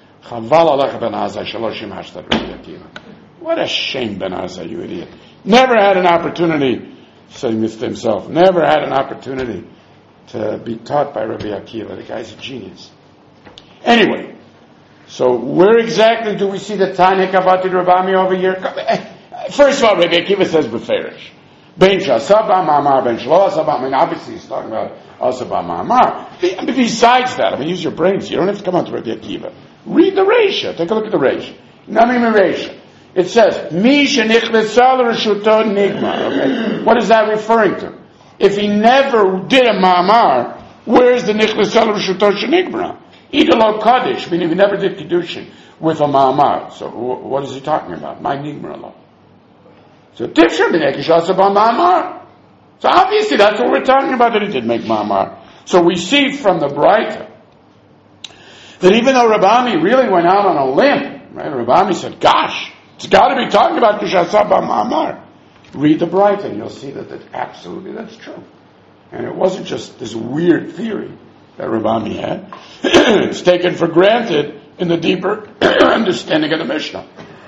What a shame, Ben Azai, you idiot. Never had an opportunity, saying this to himself, never had an opportunity to be taught by Rabbi Akiva. The guy's a genius. Anyway, so where exactly do we see the Tanya Kavati Rabami over here? First of all, Rabbi Akiva says Beferish. Ben Shasaba Ma'amar, Ben Shlo Asaba. I mean, obviously he's talking about Asaba Ma'amar. Besides that, use your brains. You don't have to come out to Rabbi Akiva. Read the Reisha. Take a look at the Reisha. Nami Reisha. It says, Mi shenichnesal reshuto nigmar. Okay? What is that referring to? If he never did a ma'amar, where is the nichnesal reshuto shenigmar? Idolo kaddish, meaning he never did kiddushin with a ma'amar. So what is he talking about? My nigmar law. So different than ekishasabah ma'amar. So obviously that's what we're talking about, that he did make ma'amar. So we see from the Braita that even though Rabami really went out on a limb, right? Rabami said, gosh, it's got to be talking about Kishasabah Ma'amar. Read the Braita and you'll see that absolutely that's true. And it wasn't just this weird theory that Rabami had. It's taken for granted in the deeper understanding of the Mishnah.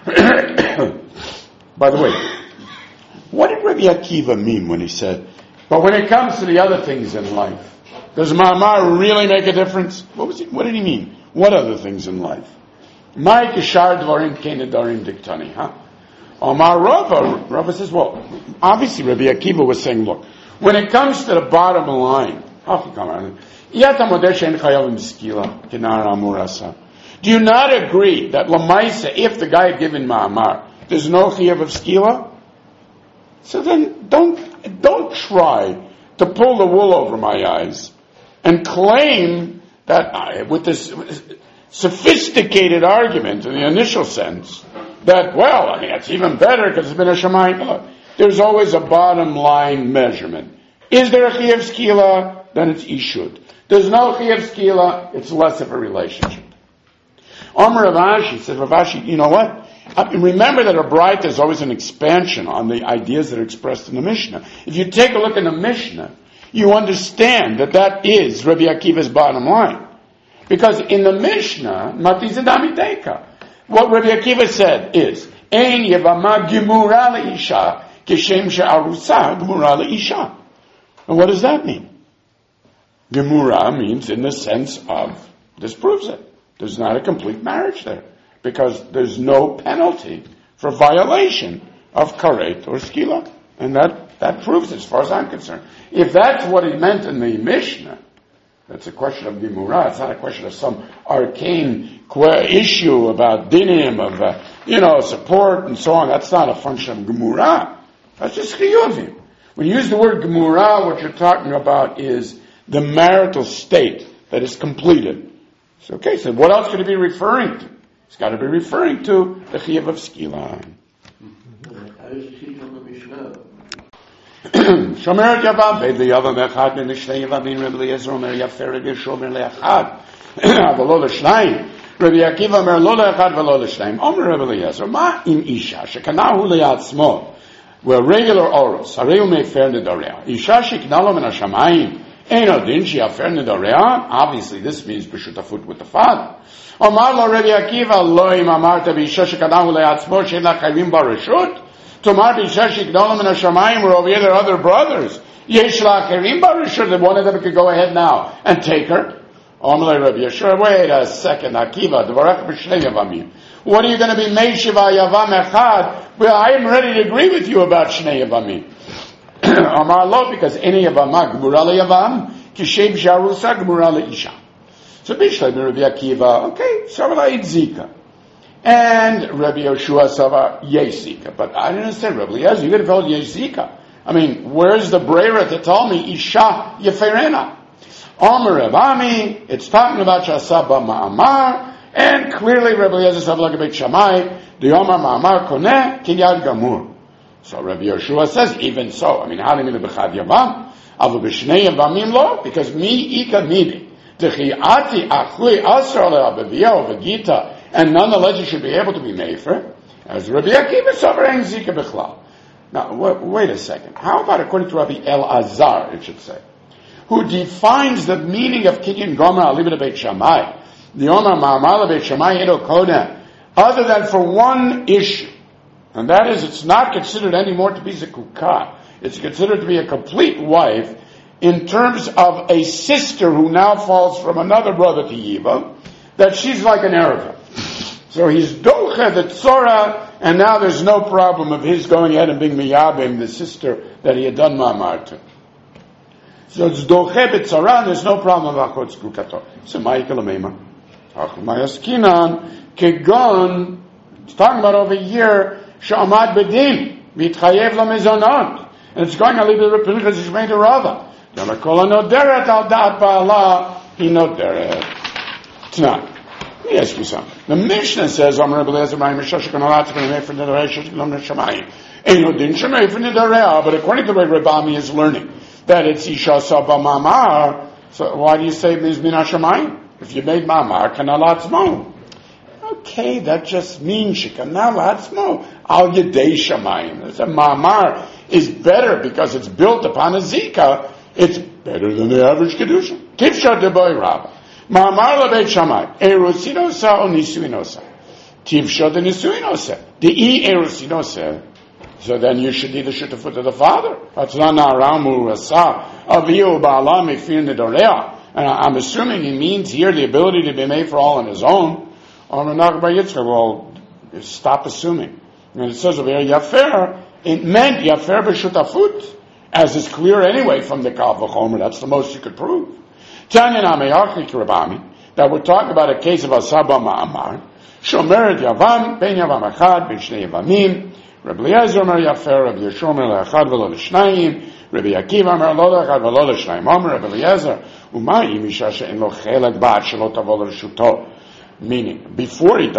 By the way, what did Rabbi Akiva mean when he said, but when it comes to the other things in life, does Ma'amar really make a difference? What did he mean? What other things in life? My kishar dvarim kenedarim diktani, huh? Omar Rava says, well, obviously Rabbi Akiva was saying, look, when it comes to the bottom line, do you not agree that Lamaisa, if the guy had given Ma'amar, there's no chiyuv of skila? So then don't try to pull the wool over my eyes and claim that with this sophisticated argument in the initial sense that, well, I mean, it's even better because it's been a Shemayim. There's always a bottom line measurement. Is there a chiyuv skila? Then it's ishud. There's no chiyuv skila, it's less of a relationship. Amar Rav Ashi said, Rav Ashi, you know what? Remember that a Braita is always an expansion on the ideas that are expressed in the Mishnah. If you take a look in the Mishnah, you understand that is Rabbi Akiva's bottom line. Because in the Mishnah, Matizadamiteka, what Rabbi Akiva said is, Ein yevama gemura leisha, kishem she'arusa gemura leisha. And what does that mean? Gemura means in the sense of, this proves it. There's not a complete marriage there. Because there's no penalty for violation of karet or skila. And that proves it as far as I'm concerned. If that's what he meant in the Mishnah, that's a question of Gemura. It's not a question of some arcane issue about dinim, of support and so on. That's not a function of Gemura. That's just chiyuvim. When you use the word Gemura, what you're talking about is the marital state that is completed. So, okay, so what else could it be referring to? It's got to be referring to the chiyuv of skila. Shomer Yavam, the Yavam Echad, and the Shnei Yavamim, Rabbi Eliezer Omer Yafer, Rabbi Shomer Le'achad, V'lo L'shnayim, Rabbi Akiva Omer Lo Le'achad, V'lo L'shnayim, Omer Rabbi Eliezer, Ma im Isha, Shekanahu Le'atzmo, we're regular oros, Hareu Mefer Nedorea, Isha Sheknalo Min HaShamayim, Eino Din She'afer Nedorea, obviously this means b'shutafut with the father. Omar Lo Rabbi Akiva, Lo im Amarta B'Isha Shekanahu Le'atzmo, She'en L'chayvim Barashut, Tomar b'shashik nolam and hashamayim, where over here there are other brothers. Yesh la'acherim barishur, that one of them could go ahead now and take her. Omelei Rabbi Yeshua, wait a second, Akiva, dvarach b'shnei yavamim. What are you going to be meishiva yavam echad? Well, I am ready to agree with you about shnei yavamim. Amar lo, because any yavama gmura leyavam, kishem sharusa gmura leisha. So Bishlei Rabbi Akiva, okay, Savala Itzika. And Rabbi Yeshua Sava Yezika. But I didn't say Rabbi Eliezer, you're going to call it Yezika. I mean, where's the Brera to tell me Isha Yeferena? Omer Rabami, it's talking about Shasaba Ma'amar, and clearly Rabbi Eliezer Sava Lagabek Shammai, the Omer Ma'amar Koneh Kinyad Gamur. So Rabbi Yeshua says, even so, I mean, how do you mean the Bechad Yavam? Avu B'shnei Yavamim lo? Because mi Ika midi. Dechiati Achui Asr Le'abaviyah V'gita, and nonetheless you should be able to be mefer, as Rabbi Akiva Sovereign Zika Bichlal. Now, wait a second. How about according to Rabbi Elazar, it should say, who defines the meaning of Kinyan Gomer Alibet Beit Shammai, the Omer Ma'amar Beit Shammai Edo Kodeh, other than for one issue, and that is it's not considered anymore to be Zekukah. It's considered to be a complete wife in terms of a sister who now falls from another brother to Yiva, that she's like an Erevah. So he's doche the tzora, and now there's no problem of his going ahead and being miyabim, the sister that he had done ma'amar to. So it's doche b'tzora, and there's no problem of achot zkukato. So ma'ikal ameima. Achumayaskinan, kegon, it's talking about over here, sha'amad bedin, mitchayev lamezonot. And it's going to leave the Pinchas Ishmael to Rava. Yamakola noderet al da'at ba'ala, he noderet. It's not. Let me ask you something. The Mishnah says, but according to the way Rabami is learning, that it's Isha Saba Mamar, so why do you say Mizmin HaShamayim? If you made Mamar, Kanalatzmo. Okay, that just means Shikanalatzmo. Al Yedei Shamayim. The Mamar is better because it's built upon a Zika. It's better than the average Kedusha. Tifsha Deboy Rabbah. Ma'amar lebeit Shammai, erusinosa o nisuinosa. Tivsha de nisuinosa. The e erusinosa. So then you should either shoot the foot of the father. And I'm assuming he means here the ability to be made for all on his own. Well, stop assuming. And it says over here, Yafer, it meant Yafer b'shutafut, as is clear anyway from the Kal V'chomer. That's the most you could prove. That we're talking about a case of Asaba Ma'amar. Shomeret Yavam, Ben Yavam Echad, Ben Shnei Yavamim. Rabbi Eliezer Omer Yafer, Rabbi Yeshua Omer Le'echad V'lo L'shnayim. Rabbi Akiva Omer Lo Le'echad V'lo L'shnayim. Omer Rabbi Eliezer, U'mai Misha She'en Lo Chelek Ba'at Shelo Tavo L'Shuto. Meaning, before he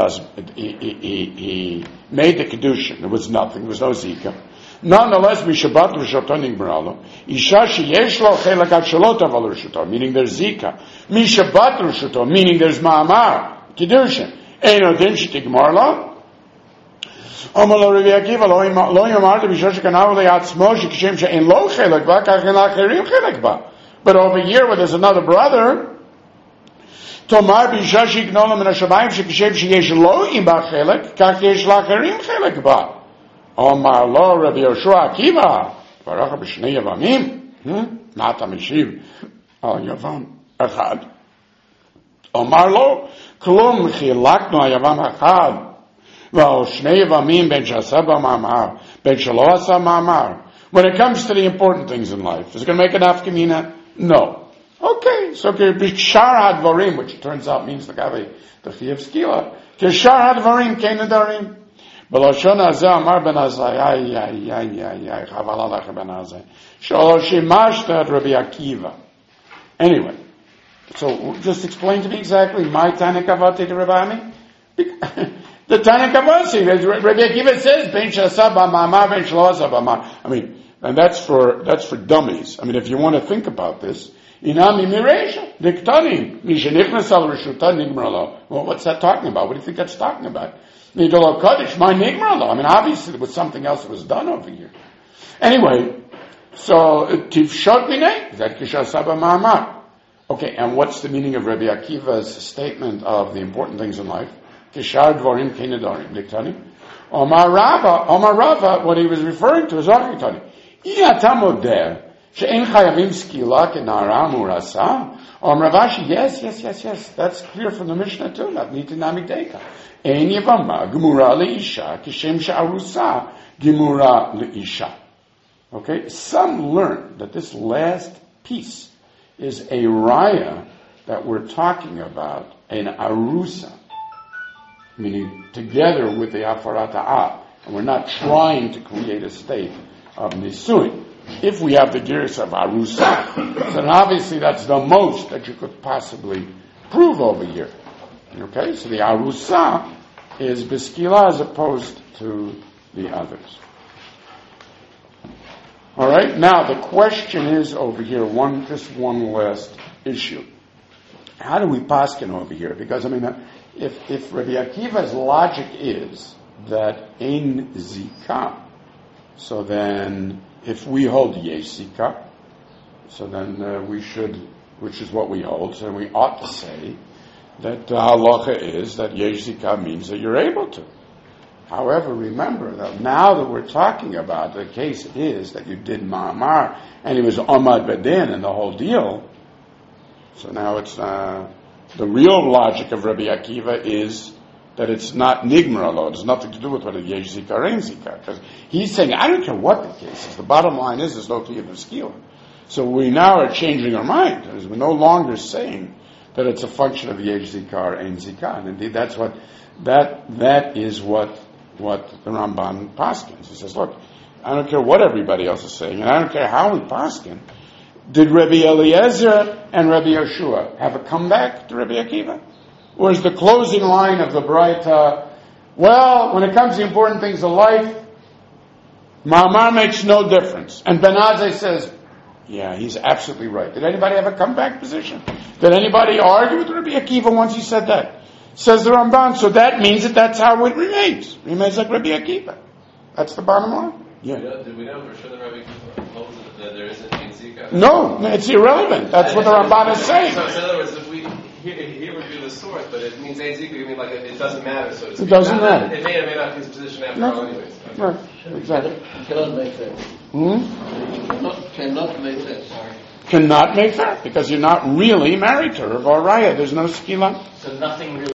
made the Kedushin, there was nothing, there was no Zika. Nonetheless, Mishabat Rishotoning Bralo, Isha Sheyesh Lo Chelek Ad Shelo Tavo L'Shuto, meaning there's Zika. Mishabat Rishoto, meaning there's Ma'amar, Kedushin. Eino Din Shetigmar Lo. Omer Lo Rabbi Akiva, Lo Yomar to Bisha Shekanav Le'atzmo, Shekishem She'en Lo Chelek Ba, Kach En L'Acherim Chelek Ba. But over here, where there's another brother, Tomar b'isha shiknolam min hashamayim shekishem sheyesh lo im b'chelek kach yesh lacherim chelek ba. Omar lo Rabbi Yoshua Akiva v'aracha b'shnei yavamim nata mishiv al yavam echad. Omar lo klum chilaknu hayavam echad v'al shnei yavamim ben shasaba ma'amar ben shalo asa ma'amar. When it comes to the important things in life, is it going to make an afkamina? No. Okay, so Kishar Hadvarim, which it turns out means the Gavi, the Chiyuv Skila, Kishar Hadvarim came to Darim. B'lashon hazeh amar ben Azai, chaval alech ben Azai. Shaloshimashta at Rabbi Akiva. Anyway, so just explain to me exactly my Tanakavati to Rabbi. The Tanakavati, Rabbi Akiva says, Ben Shasab B'mamar, Ben Shalosab B'mamar. I mean, and that's for dummies. I mean, if you want to think about this, Inami Miresha, Diktani, Mishanichnas al Rishuta Nigmaralo. Well, what's that talking about? What do you think that's talking about? Nidolo Kaddish, my Nigmaralo. I mean, obviously there was something else that was done over here. Anyway, so, Tivshot Minei, is that Kisha Saba Ma'amar. Okay, and what's the meaning of Rabbi Akiva's statement of the important things in life? Kishar Dvorim Kenedorim, Diktani. Omar Rava, what he was referring to is Ochitoni. She'en chayavim skila kenara murasa. Omar Ravashi, yes. That's clear from the Mishnah too. Not nitinami deka. Ein yavama gemura leisha kishem she'arusa gemura leisha. Okay, some learn that this last piece is a raya that we're talking about, an arusa, meaning together with the afarat ha'ah, and we're not trying to create a state of nisuin. If we have the gears of arusa, then obviously that's the most that you could possibly prove over here. Okay, so the arusa is beskila as opposed to the others. All right, now the question is over here, just one last issue. How do we paskin over here? Because, if Rabbi Akiva's logic is that ein zika, so then if we hold yesh zika, so then we should, which is what we hold, so we ought to say that the halacha is that yesh zika means that you're able to. However, remember that now that we're talking about the case is that you did ma'amar and he was omad bedin and the whole deal. So now it's the real logic of Rabbi Akiva is that it's not nigmar alone. It has nothing to do with whether yesh zika or ein zika. Because he's saying, I don't care what the case is. The bottom line is there's no tiyuv of skila. So we now are changing our mind. We're no longer saying that it's a function of yesh zika or ein zika. And indeed, that's what that is what the Ramban paskins. He says, look, I don't care what everybody else is saying, and I don't care how we paskin. Did Rabbi Eliezer and Rabbi Yeshua have a comeback to Rabbi Akiva? Or is the closing line of the Braita, well, when it comes to important things of life, Ma'amar makes no difference. And Ben Azai says, yeah, he's absolutely right. Did anybody have a comeback position? Did anybody argue with Rabbi Akiva once he said that? Says the Ramban, so that means that that's how it remains. Remains like Rabbi Akiva. That's the bottom line. Yeah. Did we know for sure that Rabbi Akiva holds that there isn't ein zika? No, it's irrelevant. That's what the Ramban is saying. So in other words, if we here would be the source, but it means ein zika. You mean like it doesn't matter, so to speak. It doesn't matter. It may or may not be his position after all, anyways. Okay. Right. Exactly. Cannot make that. Cannot make that. Cannot make that because you're not really married to her. Or Raya, there's no skila. So nothing really